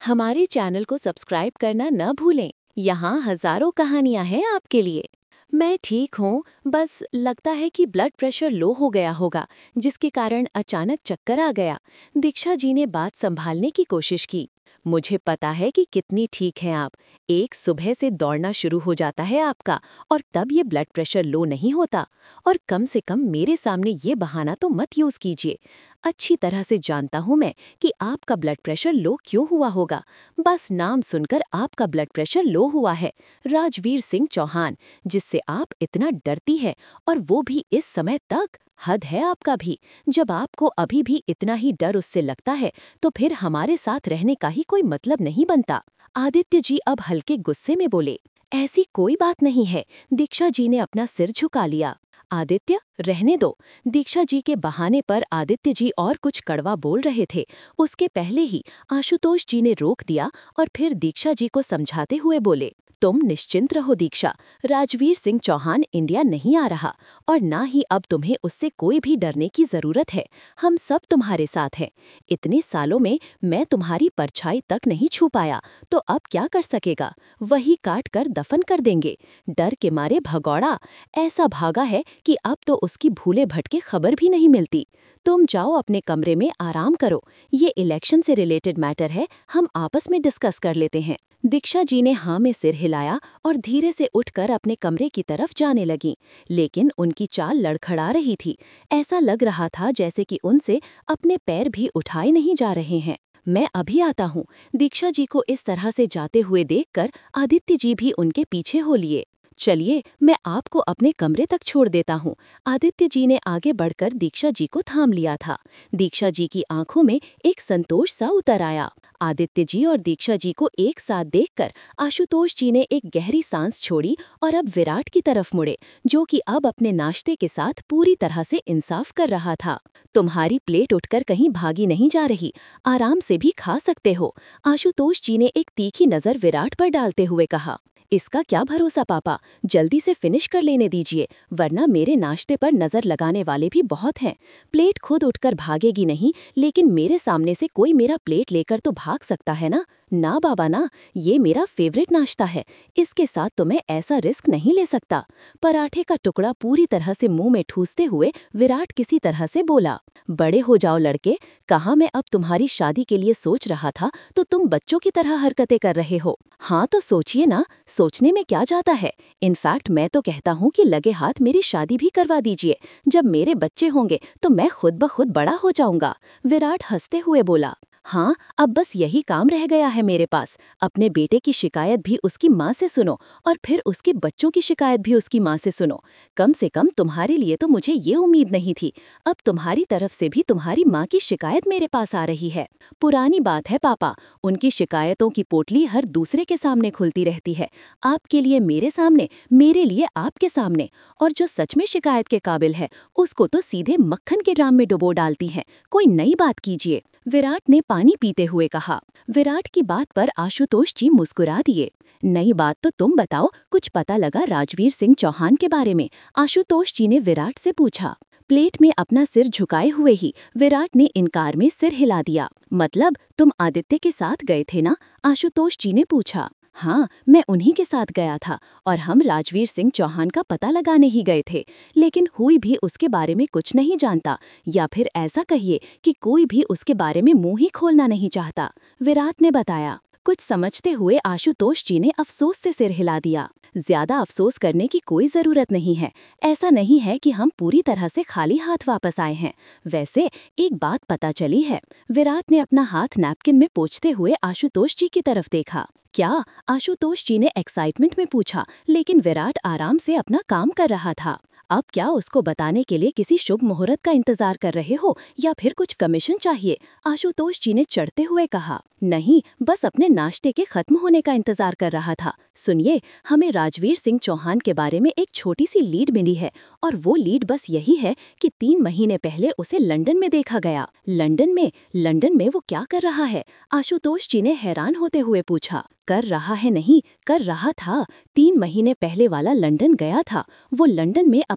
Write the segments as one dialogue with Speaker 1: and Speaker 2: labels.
Speaker 1: हमारे चैनल को सब्सक्राइब करना न भूलें। यहाँ हजारों कहानियाँ हैं आपके लिए। मैं ठीक हूँ, बस लगता है कि ब्लड प्रेशर लो हो गया होगा, जिसके कारण अचानक चक्कर आ गया। दीक्षा जी ने बात संभालने की कोशिश की। मुझे पता है कि कितनी ठीक हैं आप। एक सुबह से दौड़ना शुरू हो जाता है आपका, और तब ये ब्लड प्रेशर लो नहीं होता। और कम से कम मेरे सामने ये बहाना तो मत यूज कीजिए। अच्छी तरह से जानता हूँ मैं कि आपका ब्लड प्रेशर लो क्यों हुआ होगा। बस नाम सुनकर आपका ब्लड प्रेशर लो हुआ है, राजवीर सिंह चौहान, जिससे आप इतना डरती हैं, और वो भी इस समय तक। हद है आपका भी। जब आपको अभी भी इतना ही डर उससे लगता है, तो फिर हमारे साथ रहने का ही कोई मतलब नहीं बनता। आदित्य जी अब हल्के गुस्से में बोले। ऐसी कोई बात नहीं है। दीक्षा जी ने अपना सिर झुका लिया। आदित्य, रहने दो। दीक्षा जी के बहाने पर आदित्य जी और कुछ कड़वा बोल रहे थे। उसके पहले ही आशुतोष जी ने रोक दिया और फिर दीक्षा जी को समझाते हुए बोले, तुम निश्चिंत रहो दीक्षा, राजवीर सिंह चौहान इंडिया नहीं आ रहा, और ना ही अब तुम्हें उससे कोई भी डरने की जरूरत है। हम सब तुम्हारे साथ हैं। इतने सालों में मैं तुम्हारी परछाई तक नहीं छू पाया, तो अब क्या कर सकेगा? वही काट कर दफन कर देंगे। डर के मारे भगौड़ा ऐसा भागा है कि अब तो उसकी भूले भटके खबर भी नहीं मिलती। तुम जाओ अपने कमरे में आराम करो। ये इलेक्शन से रिलेटेड मैटर है, हम आपस में डिस्कस कर लेते हैं। दीक्षा जी ने हाँ में सिर हिलाया और धीरे से उठकर अपने कमरे की तरफ जाने लगी, लेकिन उनकी चाल लड़खड़ा रही थी। ऐसा लग रहा था जैसे कि उनसे अपने पैर भी उठाए नहीं जा रहे हैं। मैं अभी आता हूँ। दीक्षा जी को इस तरह से जाते हुए देखकर आदित्य जी भी उनके पीछे हो लिए। चलिए, मैं आपको अपने कमरे तक छोड़ देता हूँ। आदित्य जी ने आगे बढ़कर दीक्षा जी को थाम लिया था। दीक्षा जी की आंखों में एक संतोष सा उतर आया। आदित्य जी और दीक्षा जी को एक साथ देखकर आशुतोष जी ने एक गहरी सांस छोड़ी और अब विराट की तरफ मुड़े, जो कि अब अपने नाश्ते के साथ पूरी तरह से इंसाफ कर रहा था। तुम्हारी प्लेट उठकर कहीं भागी नहीं जा रही, आराम से भी खा सकते हो। आशुतोष जी ने एक तीखी नजर विराट पर डालते हुए कहा। इसका क्या भरोसा पापा, जल्दी से फिनिश कर लेने दीजिए, वरना मेरे नाश्ते पर नजर लगाने वाले भी बहुत हैं। प्लेट खुद उठकर भागेगी नहीं, लेकिन मेरे सामने से कोई मेरा प्लेट लेकर तो भाग सकता है ना? ना बाबा ना, ये मेरा फेवरेट नाश्ता है, इसके साथ तो मैं ऐसा रिस्क नहीं ले सकता। पराठे का टुकड़ा पूरी तरह से मुंह में ठूसते हुए विराट किसी तरह से बोला। बड़े हो जाओ लड़के, कहाँ मैं अब तुम्हारी शादी के लिए सोच रहा था तो तुम बच्चों की तरह हरकतें कर रहे हो। हाँ तो सोचिए ना, सोचने में क्या जाता है। इनफैक्ट मैं तो कहता हूँ कि लगे हाथ मेरी शादी भी करवा दीजिए। जब मेरे बच्चे होंगे तो मैं खुद ब खुद बड़ा हो जाऊंगा। विराट हंसते हुए बोला। हाँ, अब बस यही काम रह गया है मेरे पास। अपने बेटे की शिकायत भी उसकी माँ से सुनो, और फिर उसके बच्चों की शिकायत भी उसकी माँ से सुनो। कम से कम तुम्हारे लिए तो मुझे ये उम्मीद नहीं थी। अब तुम्हारी तरफ से भी तुम्हारी माँ की शिकायत मेरे पास आ रही है। पुरानी बात है पापा, उनकी शिकायतों की पोटली हर दूसरे के सामने खुलती रहती है। आपके लिए मेरे सामने, मेरे लिए आपके सामने। और जो सच में शिकायत के काबिल है, उसको तो सीधे मक्खन के ड्राम में डुबो डालती हैं। कोई नई बात कीजिए। विराट ने पानी पीते हुए कहा। विराट की बात पर आशुतोष जी मुस्कुरा दिए। नई बात तो तुम बताओ, कुछ पता लगा राजवीर सिंह चौहान के बारे में? आशुतोष जी ने विराट से पूछा। प्लेट में अपना सिर झुकाए हुए ही विराट ने इनकार में सिर हिला दिया। मतलब तुम आदित्य के साथ गए थे ना? आशुतोष जी ने पूछा। हाँ, मैं उन्हीं के साथ गया था, और हम राजवीर सिंह चौहान का पता लगाने ही गए थे। लेकिन हुई भी उसके बारे में कुछ नहीं जानता, या फिर ऐसा कहिए कि कोई भी उसके बारे में मुंह ही खोलना नहीं चाहता, विराट ने बताया। कुछ समझते हुए आशुतोष जी ने अफसोस से सिर हिला दिया। ज्यादा अफसोस करने की कोई जरूरत नहीं है। ऐसा नहीं है कि हम पूरी तरह से खाली हाथ वापस आए हैं। वैसे एक बात पता चली है। विराट ने अपना हाथ नैपकिन में पोंछते हुए आशुतोष जी की तरफ देखा। क्या? आशुतोष जी ने एक्साइटमेंट में पूछा, लेकिन विराट आराम से अपना काम कर रहा था। अब क्या उसको बताने के लिए किसी शुभ मुहूर्त का इंतजार कर रहे हो, या फिर कुछ कमीशन चाहिए? आशुतोष जी ने चढ़ते हुए कहा। नहीं, बस अपने नाश्ते के खत्म होने का इंतजार कर रहा था। सुनिए, हमें राजवीर सिंह चौहान के बारे में एक छोटी सी लीड मिली है, और वो लीड बस यही है कि 3 महीने पहले उसे लंदन में देखा गया। लंदन में? लंदन में वो क्या कर रहा है? आशुतोष जी ने हैरान होते हुए पूछा। कर रहा है नहीं, कर रहा था। 3 महीने पहले वाला लंदन गया था। वो लंदन में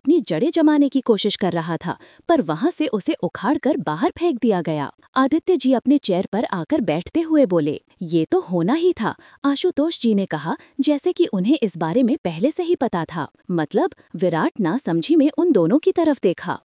Speaker 1: अपनी जड़ें जमाने की कोशिश कर रहा था, पर वहाँ से उसे उखाड़कर बाहर फेंक दिया गया। आदित्य जी अपने चेयर पर आकर बैठते हुए बोले, ये तो होना ही था। आशुतोष जी ने कहा, जैसे कि उन्हें इस बारे में पहले से ही पता था। मतलब विराट नासमझी में उन दोनों की तरफ देखा।